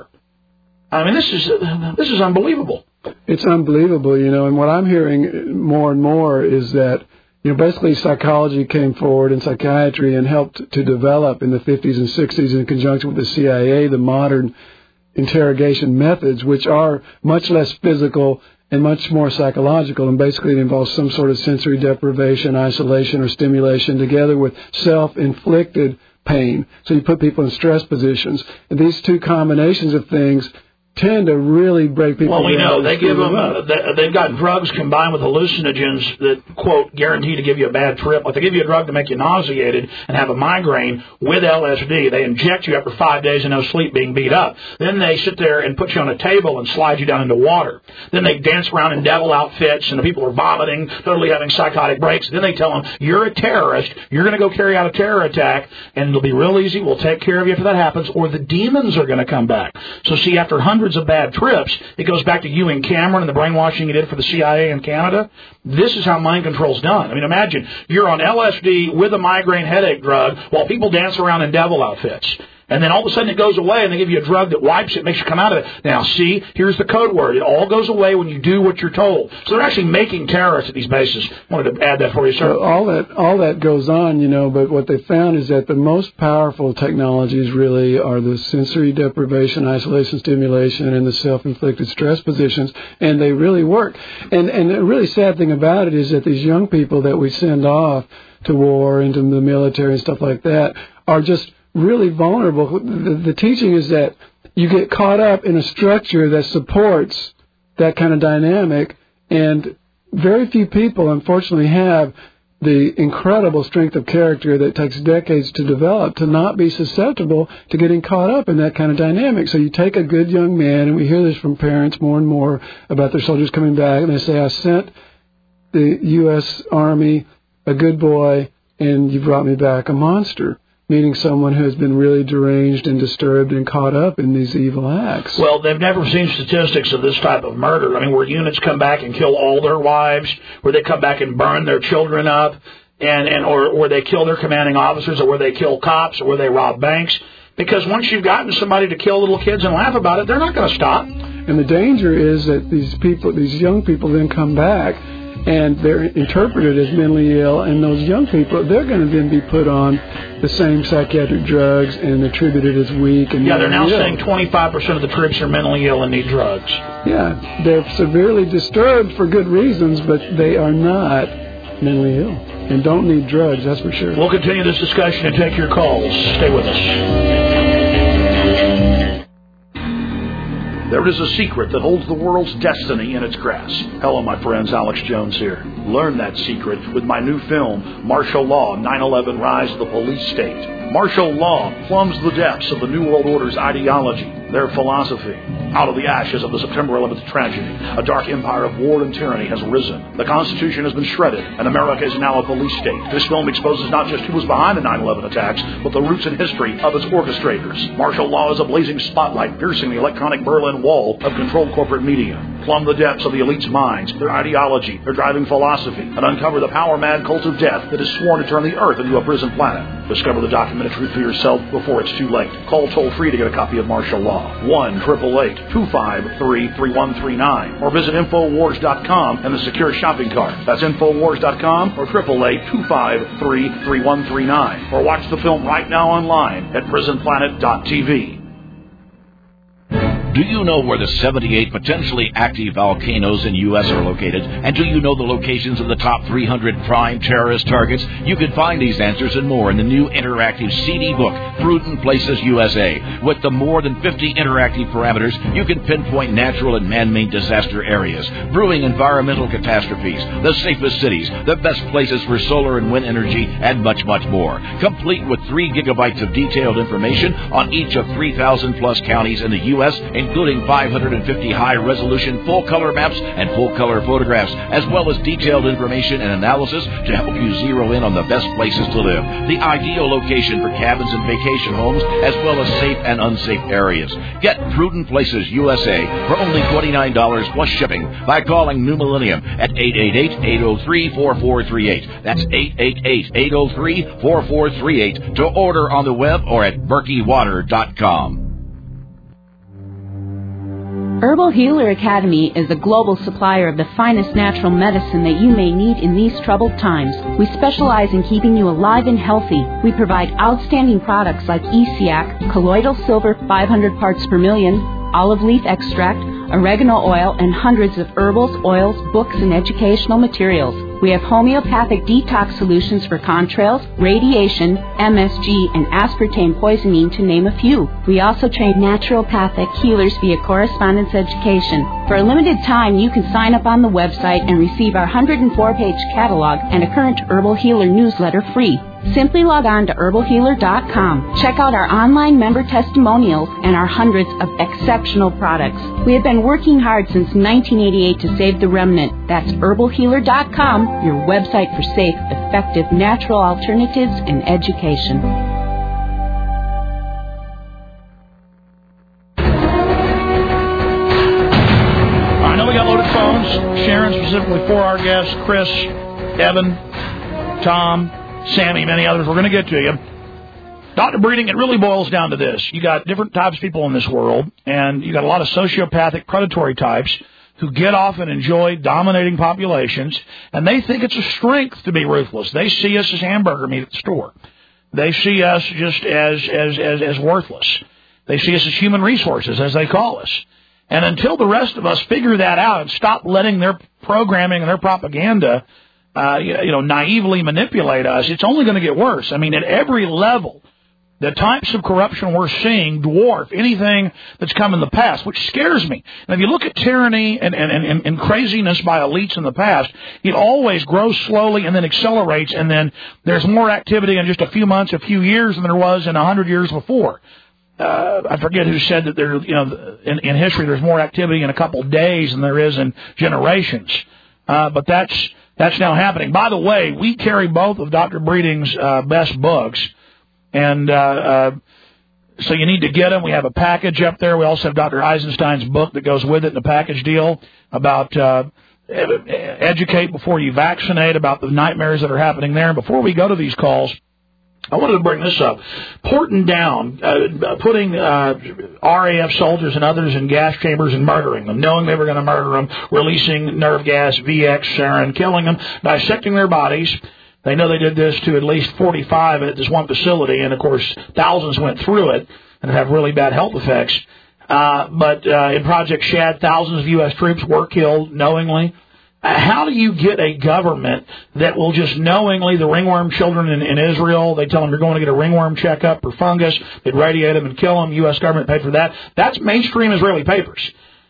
I mean, this is unbelievable. It's unbelievable, and what I'm hearing more and more is that, basically psychology came forward and psychiatry and helped to develop in the 50s and 60s in conjunction with the CIA the modern interrogation methods, which are much less physical and much more psychological, and basically it involves some sort of sensory deprivation, isolation, or stimulation together with self-inflicted pain. So you put people in stress positions. And these two combinations of things tend to really break people down. Well, we know they give them. They've got drugs combined with hallucinogens that, quote, guarantee to give you a bad trip. Like they give you a drug to make you nauseated and have a migraine with LSD. They inject you after 5 days of no sleep, being beat up. Then they sit there and put you on a table and slide you down into water. Then they dance around in devil outfits, and the people are vomiting, totally having psychotic breaks. Then they tell them, you're a terrorist. You're going to go carry out a terror attack, and it'll be real easy. We'll take care of you after that happens, or the demons are going to come back. So see, after hundreds of bad trips, it goes back to you and Cameron and the brainwashing you did for the CIA in Canada. This is how mind control's done. I mean, imagine you're on LSD with a migraine headache drug while people dance around in devil outfits. And then all of a sudden it goes away, and they give you a drug that wipes it, makes you come out of it. Now, see, here's the code word. It all goes away when you do what you're told. So they're actually making terrorists at these bases. Wanted to add that for you, sir. So all that goes on, but what they found is that the most powerful technologies really are the sensory deprivation, isolation, stimulation, and the self-inflicted stress positions, and they really work. And the really sad thing about it is that these young people that we send off to war, into the military and stuff like that, are just really vulnerable. The teaching is that you get caught up in a structure that supports that kind of dynamic, and very few people, unfortunately, have the incredible strength of character that takes decades to develop to not be susceptible to getting caught up in that kind of dynamic. So you take a good young man, and we hear this from parents more and more about their soldiers coming back, and they say, I sent the U.S. Army a good boy, and you brought me back a monster, meaning someone who has been really deranged and disturbed and caught up in these evil acts. Well, they've never seen statistics of this type of murder. I mean, where units come back and kill all their wives, where they come back and burn their children up, or where they kill their commanding officers, or where they kill cops, or where they rob banks. Because once you've gotten somebody to kill little kids and laugh about it, they're not going to stop. And the danger is that these young people then come back, and they're interpreted as mentally ill, and those young people, they're going to then be put on the same psychiatric drugs and attributed as weak. And they're now saying 25% of the troops are mentally ill and need drugs. Yeah, they're severely disturbed for good reasons, but they are not mentally ill and don't need drugs, that's for sure. We'll continue this discussion and take your calls. Stay with us. There is a secret that holds the world's destiny in its grasp. Hello, my friends. Alex Jones here. Learn that secret with my new film, Martial Law, 9/11 Rise of the Police State. Martial law plumbs the depths of the New World Order's ideology, their philosophy. Out of the ashes of the September 11th tragedy, a dark empire of war and tyranny has arisen. The Constitution has been shredded, and America is now a police state. This film exposes not just who was behind the 9/11 attacks, but the roots and history of its orchestrators. Martial law is a blazing spotlight piercing the electronic Berlin Wall of controlled corporate media. Plumb the depths of the elite's minds, their ideology, their driving philosophy, and uncover the power-mad cult of death that is sworn to turn the earth into a prison planet. Discover the documented truth for yourself before it's too late. Call toll-free to get a copy of Martial Law, 1-888-253-3139, or visit Infowars.com and the secure shopping cart. That's Infowars.com or 888-253-3139. Or watch the film right now online at PrisonPlanet.tv. Do you know where the 78 potentially active volcanoes in U.S. are located? And do you know the locations of the top 300 prime terrorist targets? You can find these answers and more in the new interactive CD book, Prudent Places USA. With the more than 50 interactive parameters, you can pinpoint natural and man-made disaster areas, brewing environmental catastrophes, the safest cities, the best places for solar and wind energy, and much, much more. Complete with 3 gigabytes of detailed information on each of 3,000-plus counties in the U.S., including 550 high-resolution full-color maps and full-color photographs, as well as detailed information and analysis to help you zero in on the best places to live, the ideal location for cabins and vacation homes, as well as safe and unsafe areas. Get Prudent Places USA for only $29 plus shipping by calling New Millennium at 888-803-4438. That's 888-803-4438 to order on the web or at BerkeyWater.com. Herbal Healer Academy is a global supplier of the finest natural medicine that you may need in these troubled times. We specialize in keeping you alive and healthy. We provide outstanding products like ESEAC, colloidal silver 500 parts per million, olive leaf extract, oregano oil, and hundreds of herbals, oils, books, and educational materials. We have homeopathic detox solutions for contrails, radiation, MSG, and aspartame poisoning, to name a few. We also train naturopathic healers via correspondence education. For a limited time, you can sign up on the website and receive our 104-page catalog and a current Herbal Healer newsletter free. Simply log on to herbalhealer.com. Check out our online member testimonials and our hundreds of exceptional products. We have been working hard since 1988 to save the remnant. That's herbalhealer.com, your website for safe, effective, natural alternatives and education. I know we got loaded phones. Sharon, specifically for our guests, Chris, Evan, Tom, Sammy, many others. We're going to get to you. Dr. Breeding, it really boils down to this. You got different types of people in this world, and you got a lot of sociopathic, predatory types who get off and enjoy dominating populations, and they think it's a strength to be ruthless. They see us as hamburger meat at the store. They see us just as worthless. They see us as human resources, as they call us. And until the rest of us figure that out and stop letting their programming and their propaganda naively manipulate us, it's only going to get worse. I mean, at every level, The types of corruption we're seeing dwarf anything that's come in the past, which scares me. And if you look at tyranny and craziness by elites in the past, it always grows slowly and then accelerates, and then there's more activity in just a few months, a few years than there was in 100 years before. I forget who said that there, in history there's more activity in a couple of days than there is in generations. But that's now happening. By the way, we carry both of Dr. Breeding's best books. And so you need to get them. We have a package up there. We also have Dr. Eisenstein's book that goes with it in a package deal about educate before you vaccinate, about the nightmares that are happening there. And before we go to these calls, I wanted to bring this up. Putting RAF soldiers and others in gas chambers and murdering them, knowing they were going to murder them, releasing nerve gas, VX, sarin, killing them, dissecting their bodies. They know they did this to at least 45 at this one facility, and, of course, thousands went through it and have really bad health effects. But in Project Shad, thousands of U.S. troops were killed knowingly. How do you get a government that will just knowingly, the ringworm children in Israel, they tell them you're going to get a ringworm checkup for fungus, they'd radiate them and kill them, U.S. government paid for that. That's mainstream Israeli papers.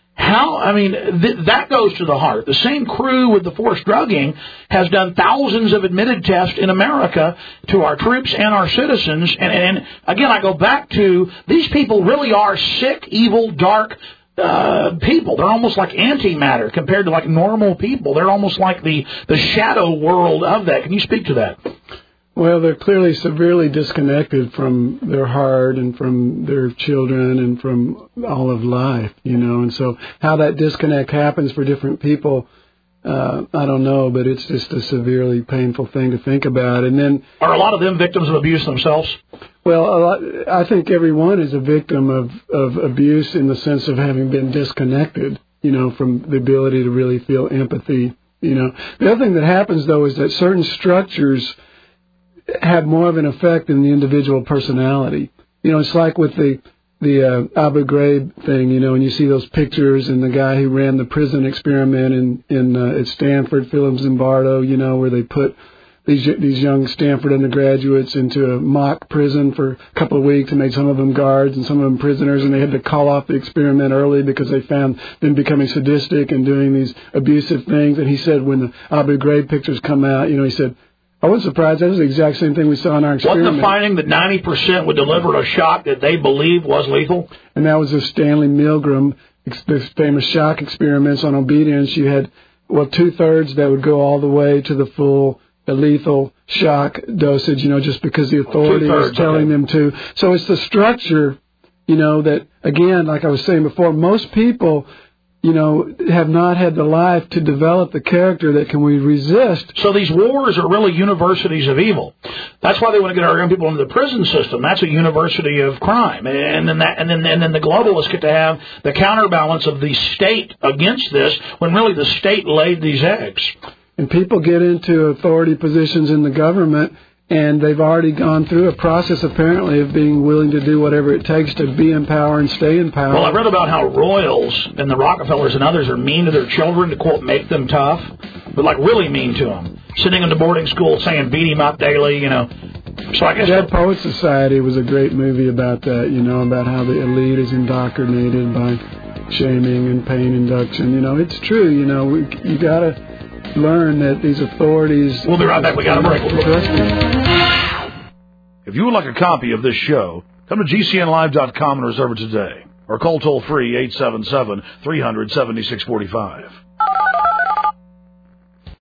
That goes to the heart. The same crew with the forced drugging has done thousands of admitted tests in America to our troops and our citizens. And again, I go back to these people really are sick, evil, dark people. They're almost like antimatter compared to like normal people. They're almost like the shadow world of that. Can you speak to that? Well, they're clearly severely disconnected from their heart and from their children and from all of life, and so how that disconnect happens for different people, I don't know, but it's just a severely painful thing to think about. And then, are a lot of them victims of abuse themselves? Well, I think everyone is a victim of abuse in the sense of having been disconnected, from the ability to really feel empathy, The other thing that happens, though, is that certain structures have more of an effect in the individual personality. It's like with the Abu Ghraib thing, and you see those pictures and the guy who ran the prison experiment at Stanford, Philip Zimbardo, where they put these young Stanford undergraduates into a mock prison for a couple of weeks and made some of them guards and some of them prisoners, and they had to call off the experiment early because they found them becoming sadistic and doing these abusive things. And he said when the Abu Ghraib pictures come out, he said, I wasn't surprised. That was the exact same thing we saw in our experiment. Wasn't the finding that 90% would deliver a shock that they believed was lethal? And that was of Stanley Milgram, the famous shock experiments on obedience. You had, 2/3 that would go all the way to the full lethal shock dosage, just because the authority was telling them to. So it's the structure, that, again, like I was saying before, most people have not had the life to develop the character that can we resist. So these wars are really universities of evil. That's why they want to get our young people into the prison system. That's a university of crime. And then the globalists get to have the counterbalance of the state against this when really the state laid these eggs. And people get into authority positions in the government, and they've already gone through a process, apparently, of being willing to do whatever it takes to be in power and stay in power. Well, I read about how royals and the Rockefellers and others are mean to their children to, quote, make them tough, but, like, really mean to them. Sending them to boarding school, saying beat him up daily, So I guess Dead Poets Society was a great movie about that, about how the elite is indoctrinated by shaming and pain induction. It's true, you got to learn that these authorities... We'll be right back. We got a break. If you would like a copy of this show, come to GCNlive.com and reserve it today. Or call toll-free 877-300-7645.